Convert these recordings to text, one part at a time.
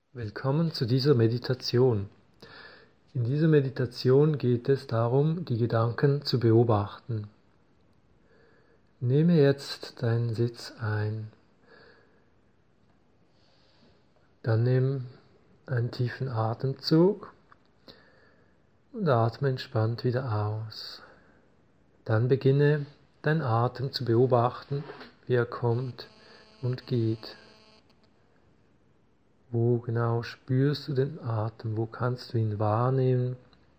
Willkommen zu dieser Meditation. In dieser Meditation geht es darum, die Gedanken zu beobachten. Nehme jetzt deinen Sitz ein. Dann nimm einen tiefen Atemzug und atme entspannt wieder aus. Dann beginne deinen Atem zu beobachten, wie er kommt und geht. Wo genau spürst du den Atem? Wo kannst du ihn wahrnehmen?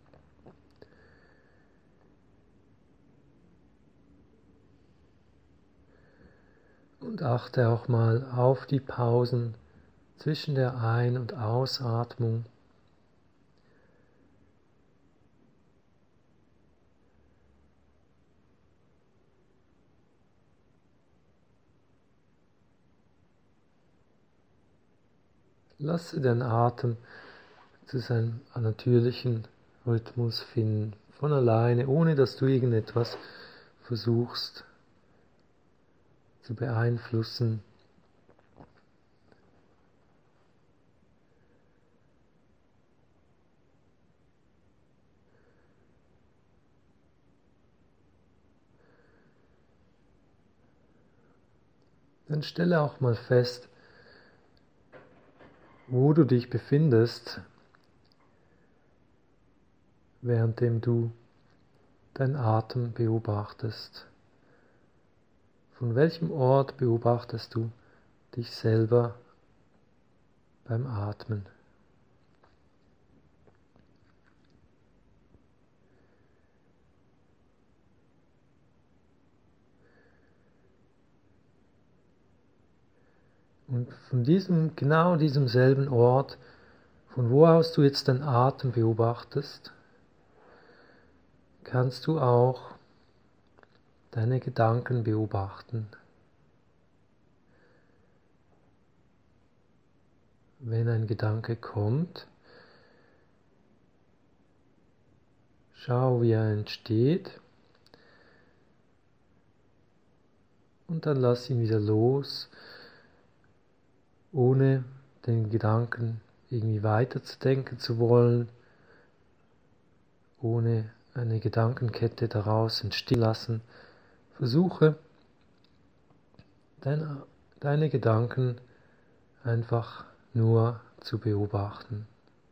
Und achte auch mal auf die Pausen zwischen der Ein- und Ausatmung. Lasse den Atem zu seinem natürlichen Rhythmus finden, von alleine, ohne dass du irgendetwas versuchst zu beeinflussen. Dann stelle auch mal fest, wo du dich befindest, währenddem du deinen Atem beobachtest. Von welchem Ort beobachtest du dich selber beim Atmen? Und von genau diesem selben Ort, von wo aus du jetzt deinen Atem beobachtest, kannst du auch deine Gedanken beobachten. Wenn ein Gedanke kommt, schau, wie er entsteht und dann lass ihn wieder los, ohne den Gedanken irgendwie weiterzudenken zu wollen, ohne eine Gedankenkette daraus entstehen lassen. Versuche, deine Gedanken einfach nur zu beobachten.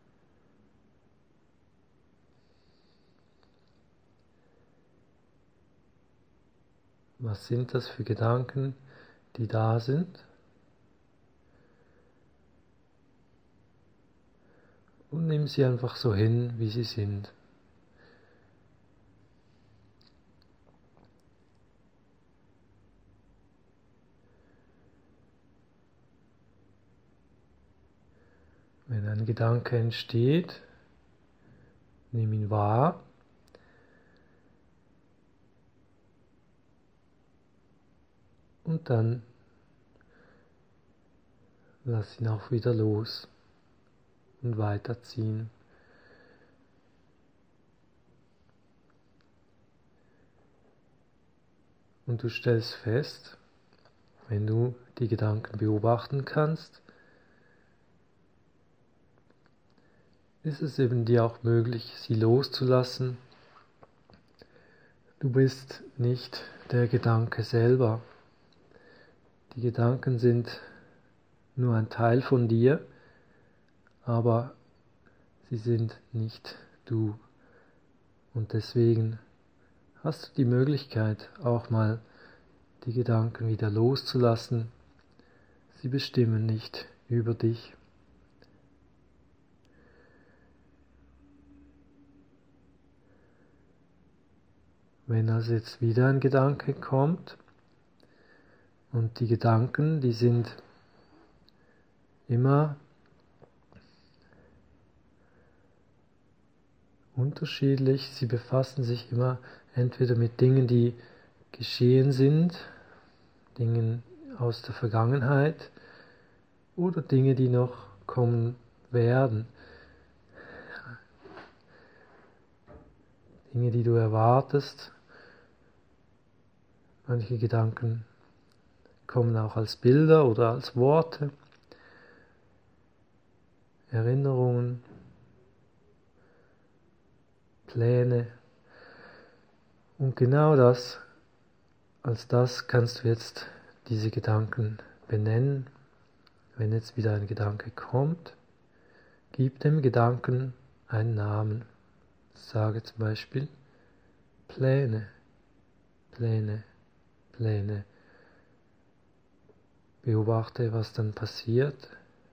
Was sind das für Gedanken, die da sind? Und nimm sie einfach so hin, wie sie sind. Wenn ein Gedanke entsteht, nimm ihn wahr. Und dann lass ihn auch wieder los und weiterziehen. Und du stellst fest, wenn du die Gedanken beobachten kannst, ist es eben dir auch möglich, sie loszulassen. Du bist nicht der Gedanke selber. Die Gedanken sind nur ein Teil von dir, aber sie sind nicht du. Und deswegen hast du die Möglichkeit, auch mal die Gedanken wieder loszulassen. Sie bestimmen nicht über dich. Wenn also jetzt wieder ein Gedanke kommt, und die Gedanken, die sind immer unterschiedlich, sie befassen sich immer entweder mit Dingen, die geschehen sind, Dingen aus der Vergangenheit oder Dinge, die noch kommen werden. Dinge, die du erwartest. Manche Gedanken kommen auch als Bilder oder als Worte. Erinnerungen, Pläne. Und genau das, als das kannst du jetzt diese Gedanken benennen. Wenn jetzt wieder ein Gedanke kommt, gib dem Gedanken einen Namen. Sage zum Beispiel Pläne, Pläne, Pläne. Beobachte, was dann passiert.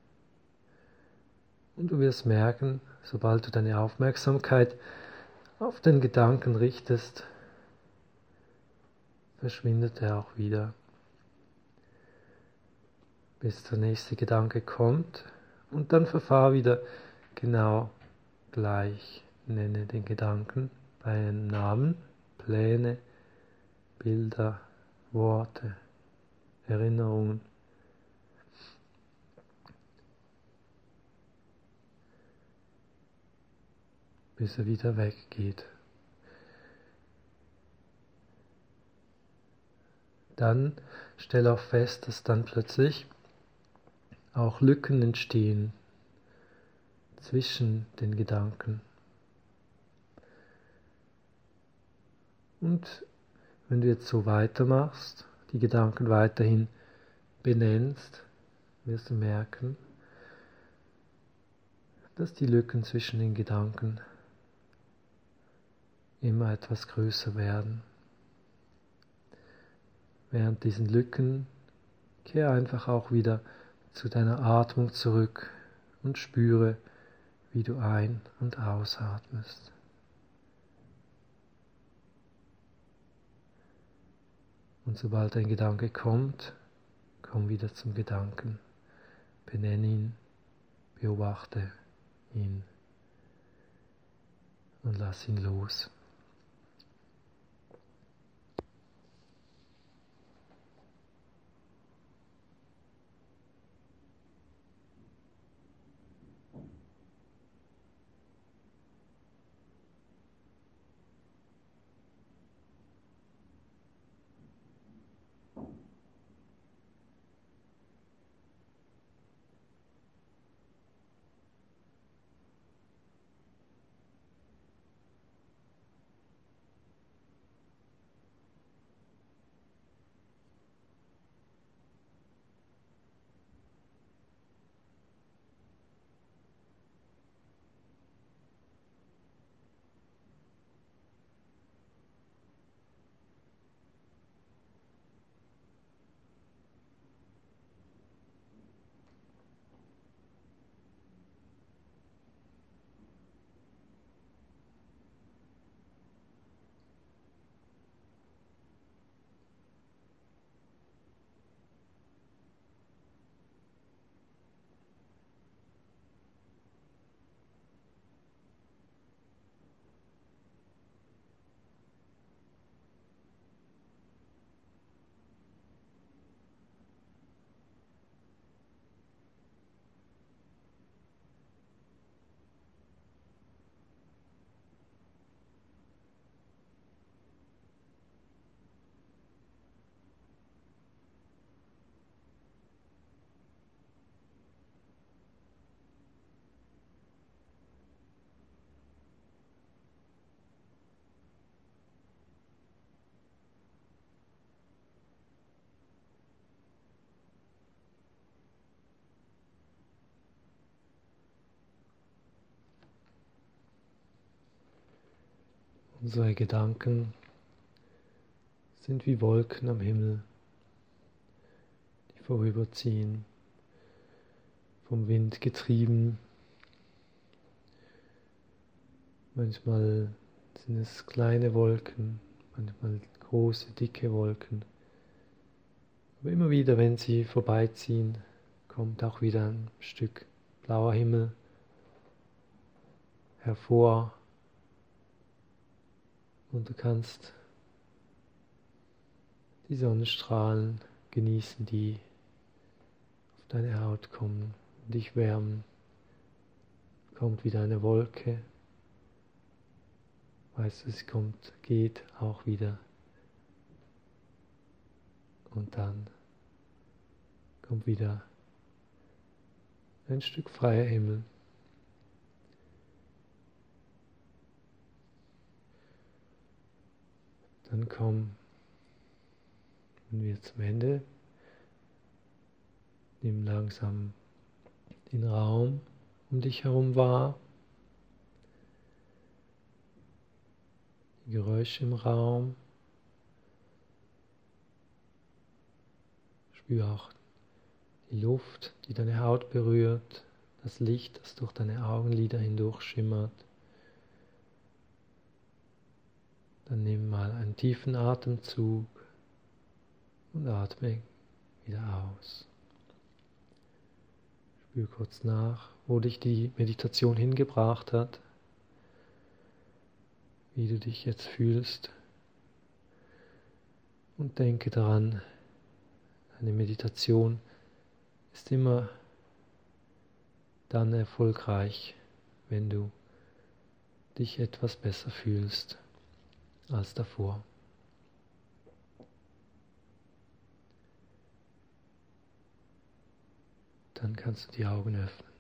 Und du wirst merken, sobald du deine Aufmerksamkeit auf den Gedanken richtest, verschwindet er auch wieder. Bis der nächste Gedanke kommt und dann verfahr wieder genau gleich. Nenne den Gedanken bei einem Namen, Pläne, Bilder, Worte, Erinnerungen. Bis er wieder weggeht. Dann stell auch fest, dass dann plötzlich auch Lücken entstehen zwischen den Gedanken. Und wenn du jetzt so weitermachst, die Gedanken weiterhin benennst, wirst du merken, dass die Lücken zwischen den Gedanken immer etwas größer werden. Während diesen Lücken kehr einfach auch wieder zu deiner Atmung zurück und spüre, wie du ein- und ausatmest. Und sobald ein Gedanke kommt, komm wieder zum Gedanken. Benenne ihn, beobachte ihn und lass ihn los. Unsere Gedanken sind wie Wolken am Himmel, die vorüberziehen, vom Wind getrieben. Manchmal sind es kleine Wolken, manchmal große, dicke Wolken. Aber immer wieder, wenn sie vorbeiziehen, kommt auch wieder ein Stück blauer Himmel hervor. Und du kannst die Sonnenstrahlen genießen, die auf deine Haut kommen und dich wärmen. Kommt wieder eine Wolke. Weißt du, es kommt, geht auch wieder. Und dann kommt wieder ein Stück freier Himmel. Dann kommen wir zum Ende. Nimm langsam den Raum um dich herum wahr. Die Geräusche im Raum. Spür auch die Luft, die deine Haut berührt, das Licht, das durch deine Augenlider hindurch schimmert. Dann nimm mal einen tiefen Atemzug und atme wieder aus. Spür kurz nach, wo dich die Meditation hingebracht hat, wie du dich jetzt fühlst. Und denke daran, eine Meditation ist immer dann erfolgreich, wenn du dich etwas besser fühlst als davor. Dann kannst du die Augen öffnen.